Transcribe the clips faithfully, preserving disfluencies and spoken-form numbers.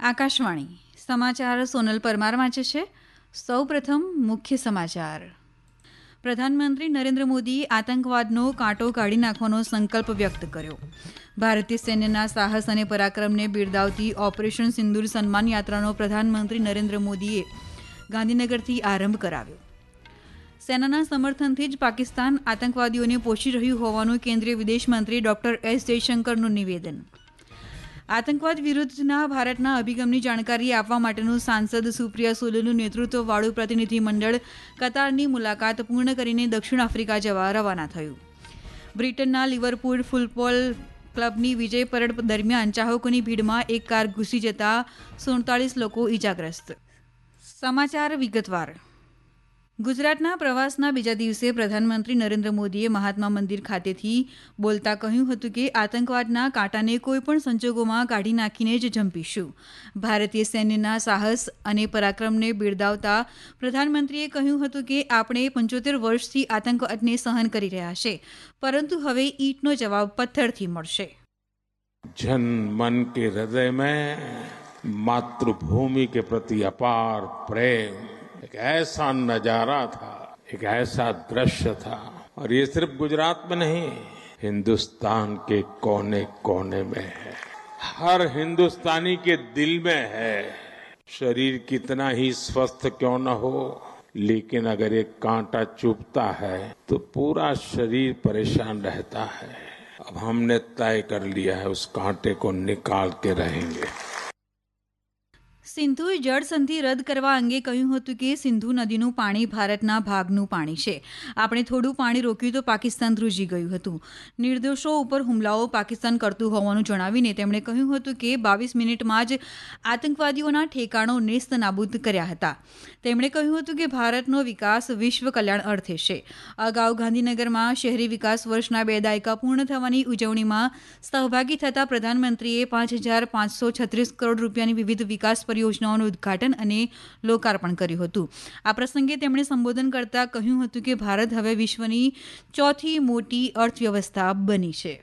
આકાશવાણી સમાચાર સોનલ પરમાર વાંચે છે. સૌ પ્રથમ મુખ્ય સમાચાર. પ્રધાનમંત્રી નરેન્દ્ર મોદીએ આતંકવાદનો કાંટો કાઢી નાખવાનો સંકલ્પ વ્યક્ત કર્યો. ભારતીય સૈન્યના સાહસ અને પરાક્રમને બિરદાવતી ઓપરેશન સિંદૂર સન્માન યાત્રાનો પ્રધાનમંત્રી નરેન્દ્ર મોદીએ ગાંધીનગરથી આરંભ કરાવ્યો. સેનાના સમર્થનથી જ પાકિસ્તાન આતંકવાદીઓને પોષી રહ્યું હોવાનું કેન્દ્રીય વિદેશમંત્રી ડોક્ટર એસ જયશંકરનું નિવેદન. આતંકવાદ વિરુદ્ધના ભારતના અભિગમની જાણકારી આપવા માટેનું સાંસદ સુપ્રિયા સુલેનું નેતૃત્વવાળું પ્રતિનિધિમંડળ કતારની મુલાકાત પૂર્ણ કરીને દક્ષિણ આફ્રિકા જવા રવાના થયું. બ્રિટનના લિવરપુલ ફૂટબોલ ક્લબની વિજય પરેડ દરમિયાન ચાહકોની ભીડમાં એક કાર ઘૂસી જતા સુડતાલીસ લોકો ઇજાગ્રસ્ત. સમાચાર વિગતવાર. ગુજરાતના પ્રવાસના બીજા દિવસે પ્રધાનમંત્રી નરેન્દ્ર મોદીએ મહાત્મા મંદિર ખાતેથી બોલતા કહ્યું હતું કે આતંકવાદના કાંટાને કોઈપણ સંજોગોમાં કાઢી નાખીને જ ઝંપીશું. ભારતીય સૈન્યના સાહસ અને પરાક્રમને બિરદાવતા પ્રધાનમંત્રીએ કહ્યું હતું કે આપણે પંચોતેર વર્ષથી આતંકવાદને સહન કરી રહ્યા છે, પરંતુ હવે ઈંટનો જવાબ પથ્થરથી મળશે. જન મન કે હૃદય में मातृभूमि के प्रति अपार प्रेम एक ऐसा नजारा था, एक ऐसा दृश्य था, और ये सिर्फ गुजरात में नहीं, हिंदुस्तान के कोने कोने में है. हर हिंदुस्तानी के दिल में है. शरीर कितना ही स्वस्थ क्यों न हो, लेकिन अगर एक कांटा चुभता है तो पूरा शरीर परेशान रहता है. अब हमने तय कर लिया है उस कांटे को निकाल के रहेंगे. સિંધુ જળ સંધિ રદ કરવા અંગે કહ્યું હતું કે સિંધુ નદીનું પાણી ભારતના ભાગનું પાણી છે. આપણે થોડું પાણી રોક્યું તો પાકિસ્તાન ધ્રુજી ગયું હતું. નિર્દોષો ઉપર હુમલાઓ પાકિસ્તાન કરતું હોવાનું જણાવીને તેમણે કહ્યું હતું કે બાવીસ મિનિટમાં જ આતંકવાદીઓના ઠેકાણો નેસ્ત નાબૂદ કર્યા હતા. તેમણે કહ્યું હતું કે ભારતનો વિકાસ વિશ્વ કલ્યાણ અર્થે છે. અગાઉ ગાંધીનગરમાં શહેરી વિકાસ વર્ષના બે દાયકા પૂર્ણ થવાની ઉજવણીમાં સહભાગી થતા પ્રધાનમંત્રીએ પાંચ હજાર પાંચસો છત્રીસ કરોડ રૂપિયાની વિવિધ વિકાસ યોજનાઓનું ઉદઘાટન અને લોકાર્પણ કર્યું હતું. આ પ્રસંગે તેમણે સંબોધન કરતા કહ્યું હતું કે ભારત હવે વિશ્વની ચોથી મોટી અર્થવ્યવસ્થા બની છે.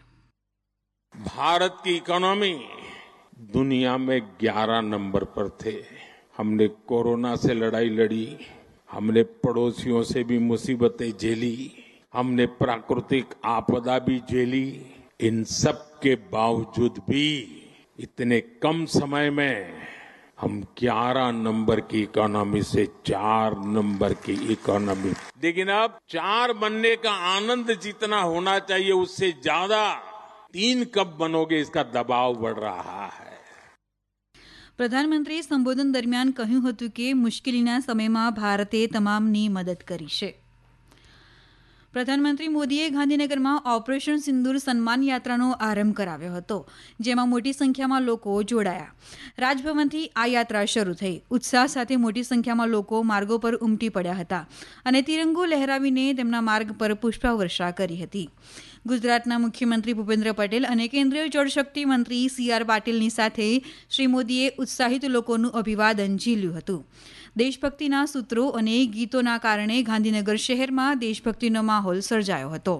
भारत की इकोनॉमी दुनिया में ग्यारह नंबर पर थे. हमने कोरोना से लड़ाई लड़ी, हमने पड़ोसियों से भी मुसीबतें झेली, हमने प्राकृतिक आपदा भी झेली. इन सब के बावजूद भी इतने कम समय में हम ग्यारह नंबर की इकोनॉमी से चार नंबर की इकोनॉमी. लेकिन अब चार बनने का आनंद जितना होना चाहिए उससे ज्यादा तीन कब बनोगे इसका दबाव बढ़ रहा है. પ્રધાનમંત્રીએ સંબોધન દરમિયાન કહ્યું હતું કે મુશ્કેલીના સમયમાં ભારતે તમામની મદદ કરી છે. પ્રધાનમંત્રી મોદીએ ગાંધીનગરમાં ઓપરેશન સિંદૂર સન્માન યાત્રાનો આરંભ કરાવ્યો હતો, જેમાં મોટી સંખ્યામાં લોકો જોડાયા. રાજભવનથી આ યાત્રા શરૂ થઈ. ઉત્સાહ સાથે મોટી સંખ્યામાં લોકો માર્ગો પર ઉમટી પડ્યા હતા અને તિરંગો લહેરાવીને તેમના માર્ગ પર પુષ્પવર્ષા કરી હતી. ગુજરાતના મુખ્યમંત્રી ભૂપેન્દ્ર પટેલ અને કેન્દ્રીય જળશક્તિ મંત્રી સી આર પાટીલની સાથે શ્રી મોદીએ ઉત્સાહિત લોકોનું અભિવાદન ઝીલ્યું હતું. દેશભક્તિના સૂત્રો અને ગીતોના કારણે ગાંધીનગર શહેરમાં દેશભક્તિનો માહોલ સર્જાયો હતો.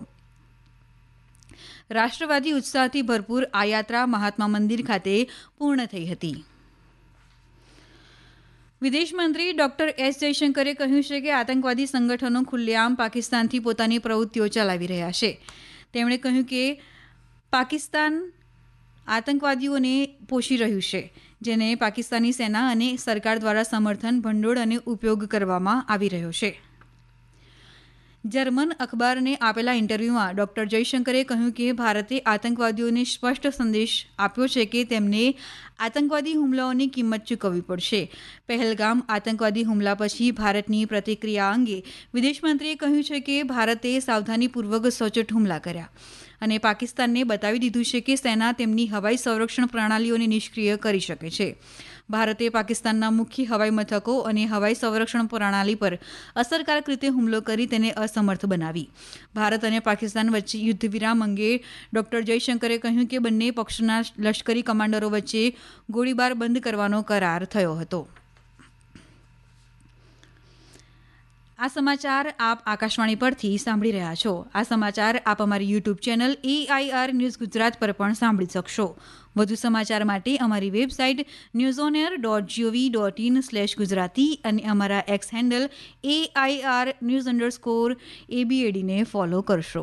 રાષ્ટ્રવાદી ઉત્સાહથી ભરપૂર આ યાત્રા મહાત્મા મંદિર ખાતે પૂર્ણ થઈ હતી. વિદેશમંત્રી ડોક્ટર એસ જયશંકરે કહ્યું છે કે આતંકવાદી સંગઠનો ખુલ્લેઆમ પાકિસ્તાનથી પોતાની પ્રવૃત્તિઓ ચલાવી રહ્યા છે. તેમણે કહ્યું કે પાકિસ્તાન આતંકવાદીઓને પોષી રહ્યું છે, જેને પાકિસ્તાની સેના અને સરકાર દ્વારા સમર્થન, ભંડોળ અને ઉપયોગ કરવામાં આવી રહ્યો છે. જર્મન અખબારને આપેલા ઇન્ટરવ્યુમાં ડોક્ટર જયશંકરે કહ્યું કે ભારતે આતંકવાદીઓને સ્પષ્ટ સંદેશ આપ્યો છે કે તેમને આતંકવાદી હુમલાઓની કિંમત ચૂકવવી પડશે. પહેલગામ આતંકવાદી હુમલા પછી ભારતની પ્રતિક્રિયા અંગે વિદેશમંત્રીએ કહ્યું છે કે ભારતે સાવધાનીપૂર્વક સચોટ હુમલા કર્યા અને પાકિસ્તાનને બતાવી દીધું છે કે સેના તેમની હવાઈ સંરક્ષણ પ્રણાલીઓને નિષ્ક્રિય કરી શકે છે. ભારતે પાકિસ્તાનના મુખ્ય હવાઈ મથકો અને હવાઈ સંરક્ષણ પ્રણાલી પર અસરકારક રીતે હુમલો કરી તેને અસમર્થ બનાવી. ભારત અને પાકિસ્તાન વચ્ચે યુદ્ધ વિરામ અંગે ડોક્ટર જયશંકરે કહ્યું કે બંને પક્ષના લશ્કરી કમાન્ડરો વચ્ચે ગોળીબાર બંધ કરવાનો કરાર થયો હતો. આ સમાચાર આપ આકાશવાણી પરથી સાંભળી રહ્યા છો. આ સમાચાર આપ અમારી YouTube channel AIR news Gujarat પર પણ સાંભળી શકશો. વધુ સમાચાર માટે અમારી website news on air dot G O V dot in slash Gujarati અને અમારા X handle AIR news underscore એબીએડીને ફોલો કરશો.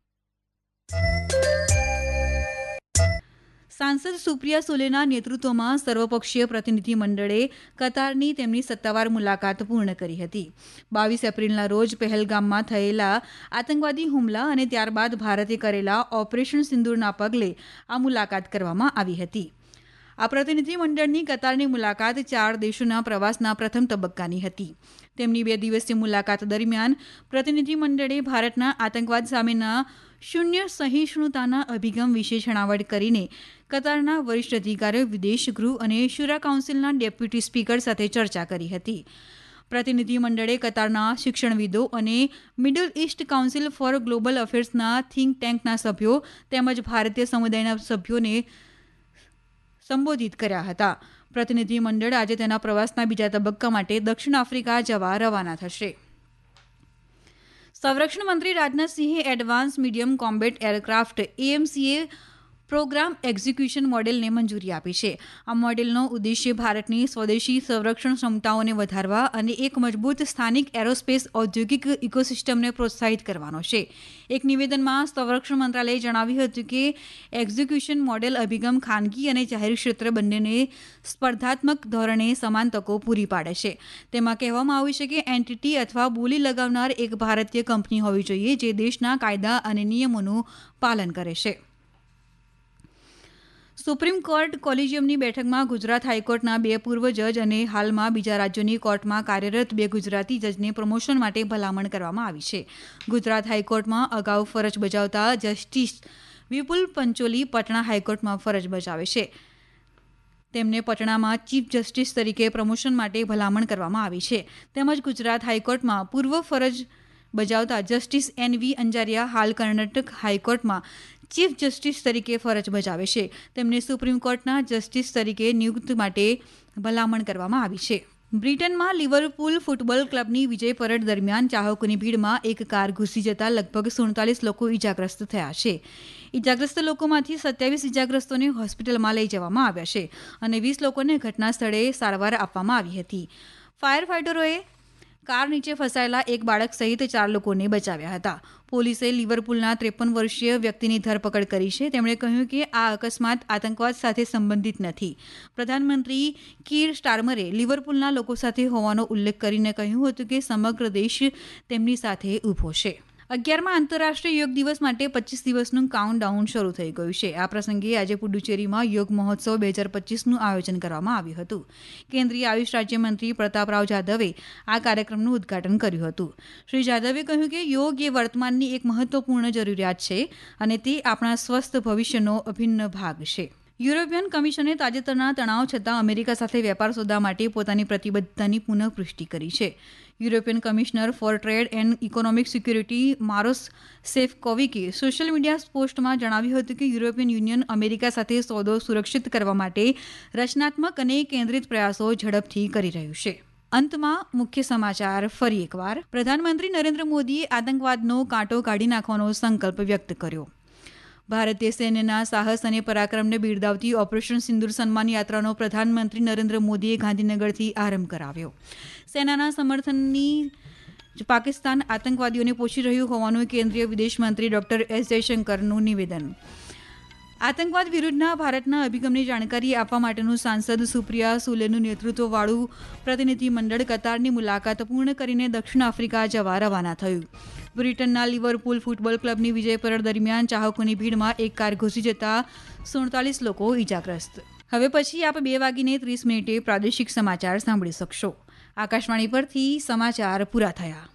સાંસદ સુપ્રિયા સુલેના નેતૃત્વમાં સર્વપક્ષીય પ્રતિનિધિ મંડળે કતારની તેમની સત્તાવાર મુલાકાત પૂર્ણ કરી હતી. બાવીસ એપ્રિલના રોજ પહેલગામમાં થયેલા આતંકવાદી હુમલા અને ત્યારબાદ ભારતે કરેલા ઓપરેશન સિંદૂરના પગલે આ મુલાકાત કરવામાં આવી હતી. આ પ્રતિનિધિ મંડળની કતારની મુલાકાત ચાર દેશોના પ્રવાસના પ્રથમ તબક્કાની હતી. તેમની બે દિવસીય મુલાકાત દરમિયાન પ્રતિનિધિ મંડળે ભારતના આતંકવાદ સામેના શૂન્ય સહિષ્ણુતાના અભિગમ વિશે છણાવટ કરીને કતારના વરિષ્ઠ અધિકારીઓ, વિદેશ ગૃહ અને શુરા કાઉન્સિલના ડેપ્યુટી સ્પીકર સાથે ચર્ચા કરી હતી. પ્રતિનિધિ મંડળે કતારના શિક્ષણવિદો અને middle east council for global અફેર્સના થિંક ટેન્કના સભ્યો તેમજ ભારતીય સમુદાયના સભ્યોને સંબોધિત કર્યા હતા. પ્રતિનિધિ મંડળ આજે તેના પ્રવાસના બીજા તબક્કા માટે દક્ષિણ આફ્રિકા જવા રવાના થશે. સંરક્ષણ મંત્રી રાજનાથસિંહે advance medium combat aircraft AMCA program execution મોડેલને મંજૂરી આપી છે. આ મોડેલનો ઉદ્દેશ્ય ભારતની સ્વદેશી સંરક્ષણ ક્ષમતાઓને વધારવા અને એક મજબૂત સ્થાનિક એરોસ્પેસ ઔદ્યોગિક ઇકોસિસ્ટમને પ્રોત્સાહિત કરવાનો છે. એક નિવેદનમાં સંરક્ષણ મંત્રાલયે જણાવ્યું હતું કે એક્ઝિક્યુશન મોડેલ અભિગમ ખાનગી અને જાહેર ક્ષેત્ર બંનેને સ્પર્ધાત્મક ધોરણે સમાન તકો પૂરી પાડે છે. તેમાં કહેવામાં આવ્યું છે કે એન્ટિટી અથવા બોલી લગાવનાર એક ભારતીય કંપની હોવી જોઈએ જે દેશના કાયદા અને નિયમોનું પાલન કરે છે. સુપ્રીમ કોર્ટ કોલેજિયમની બેઠકમાં ગુજરાત હાઈકોર્ટના બે પૂર્વ જજ અને હાલમાં બીજા રાજ્યોની કોર્ટમાં કાર્યરત બે ગુજરાતી જજને પ્રમોશન માટે ભલામણ કરવામાં આવી છે. ગુજરાત હાઈકોર્ટમાં અગાઉ ફરજ બજાવતા જસ્ટિસ વિપુલ પંચોલી પટણા હાઈકોર્ટમાં ફરજ બજાવે છે. તેમને પટણામાં ચીફ જસ્ટિસ તરીકે પ્રમોશન માટે ભલામણ કરવામાં આવી છે. તેમજ ગુજરાત હાઈકોર્ટમાં પૂર્વ ફરજ બજાવતા જસ્ટિસ એન વી અંજારિયા હાલ કર્ણાટક હાઈકોર્ટમાં ચીફ જસ્ટિસ તરીકે ફરજ બજાવે છે. તેમને સુપ્રીમ કોર્ટના જસ્ટિસ તરીકે નિયુક્ત માટે ભલામણ કરવામાં આવી છે. બ્રિટનમાં લિવરપૂલ ફૂટબોલ ક્લબની વિજય પરેડ દરમિયાન ચાહકોની ભીડમાં એક કાર ઘૂસી જતા લગભગ સુડતાલીસ લોકો ઇજાગ્રસ્ત થયા છે. ઇજાગ્રસ્ત લોકોમાંથી સત્યાવીસ ઇજાગ્રસ્તોને હોસ્પિટલમાં લઈ જવામાં આવ્યા છે અને વીસ લોકોને ઘટના સ્થળે સારવાર આપવામાં આવી હતી. ફાયર ફાઇટરોએ કાર નીચે ફસાયેલા એક બાળક સહિત ચાર લોકોને બચાવ્યા હતા. પોલીસે લિવરપૂલના ત્રેપન વર્ષીય વ્યક્તિની ધરપકડ કરી છે. તેમણે કહ્યું કે આ અકસ્માત આતંકવાદ સાથે સંબંધિત નથી. પ્રધાનમંત્રી કીર સ્ટારમરે લિવરપૂલના લોકો સાથે હોવાનો ઉલ્લેખ કરીને કહ્યું હતું કે સમગ્ર દેશ તેમની સાથે ઊભો છે. અગિયારમાં આંતરરાષ્ટ્રીય યોગ દિવસ માટે પચીસ દિવસનું કાઉન્ટડાઉન શરૂ થઈ ગયું છે. આ પ્રસંગે આજે પુડુચેરીમાં યોગ મહોત્સવ બે હજાર પચીસનું આયોજન કરવામાં આવ્યું હતું. કેન્દ્રીય આયુષ રાજ્યમંત્રી પ્રતાપરાવ જાધવે આ કાર્યક્રમનું ઉદઘાટન કર્યું હતું. શ્રી જાધવે કહ્યું કે યોગ એ વર્તમાનની એક મહત્વપૂર્ણ જરૂરિયાત છે અને તે આપણા સ્વસ્થ ભવિષ્યનો અભિન્ન ભાગ છે. યુરોપિયન કમિશને તાજેતરના તણાવ છતાં અમેરિકા સાથે વેપાર સોદા માટે પોતાની પ્રતિબદ્ધતાની પુનઃપુષ્ટિ કરી છે. European commissioner for trade and economic security Maros સેફકોવિકે સોશિયલ મીડિયા પોસ્ટમાં જણાવ્યું હતું કે યુરોપિયન યુનિયન અમેરિકા સાથે સોદો સુરક્ષિત કરવા માટે રચનાત્મક અને કેન્દ્રિત પ્રયાસો ઝડપથી કરી રહ્યું છે. અંતમાં મુખ્ય સમાચાર ફરી એકવાર. પ્રધાનમંત્રી નરેન્દ્ર મોદીએ આતંકવાદનો કાંટો કાઢી નાખવાનો સંકલ્પ વ્યક્ત કર્યો. ભારતીય સૈન્યના સાહસ અને પરાક્રમને બિરદાવતી ઓપરેશન સિંદૂર સન્માન યાત્રાનો પ્રધાનમંત્રી નરેન્દ્ર મોદીએ ગાંધીનગરથી આરંભ કરાવ્યો. સેનાના સમર્થનની પાકિસ્તાન આતંકવાદીઓને પોષી રહ્યું હોવાનું કેન્દ્રીય વિદેશ મંત્રી ડોક્ટર એસ જયશંકરનું નિવેદન. આતંકવાદ વિરુદ્ધના ભારતના અભિગમની જાણકારી આપવા માટેનું સાંસદ સુપ્રિયા સુલેનું નેતૃત્વવાળું પ્રતિનિધિ મંડળ કતારની મુલાકાત પૂર્ણ કરીને દક્ષિણ આફ્રિકા જવા રવાના થયું. બ્રિટનના લિવરપૂલ ફૂટબોલ ક્લબની વિજય પરેડ દરમિયાન ચાહકોની ભીડમાં એક કાર ઘૂસી જતા સુડતાલીસ લોકો ઇજાગ્રસ્ત. હવે પછી આપ બે વાગીને ત્રીસ મિનિટે પ્રાદેશિક સમાચાર સાંભળી શકશો. આકાશવાણી પરથી સમાચાર પૂરા થયા.